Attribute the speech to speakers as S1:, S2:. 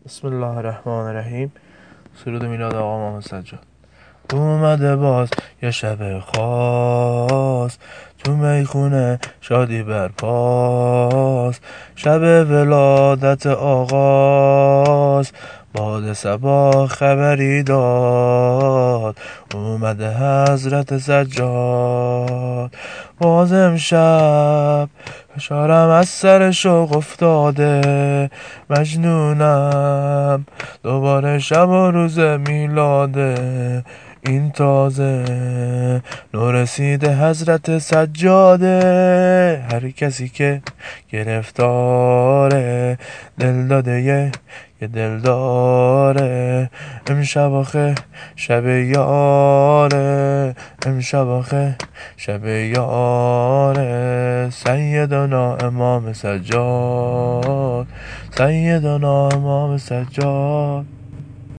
S1: بسم الله الرحمن الرحیم. سرود میلاد آقا محمد سجاد. اومده باز یه شب خاص، تو میخونه شادی برپاس، شب ولادت آغاز، باد صبا خبری داد، اومده حضرت سجاد. باز امشب فشارم از سر شوق افتاده، مجنونم دوباره شب و روز میلاده، این تازه نورسیده حضرت سجاده. هر کسی که گرفتاره دل داده یه دل داره، امشب آخه شب یاره، امشب آخه شب یاره. سیدنا امام سجاد، سیدنا امام سجاد.